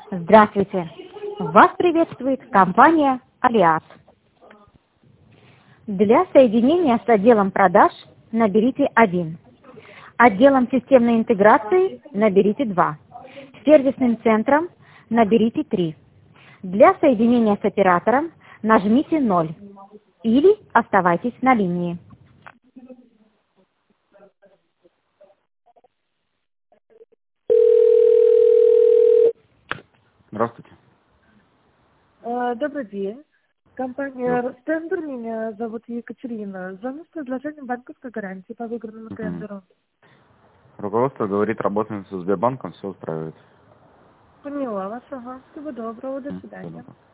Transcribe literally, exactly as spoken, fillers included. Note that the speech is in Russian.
Здравствуйте! Вас приветствует компания Алиас. Для соединения с отделом продаж наберите один. Отделом системной интеграции наберите два. Сервисным центром наберите три. Для соединения с оператором нажмите ноль. Или оставайтесь на линии. Здравствуйте. Э, Добрый день. Компания Ростендер, меня зовут Екатерина. Звоню с предложением банковской гарантии по выигранному Мгм. тендеру. Руководство говорит, работаем со Сбербанком, все устраивает. Поняла вас, ага. Всего доброго, до М, всего свидания. доброго.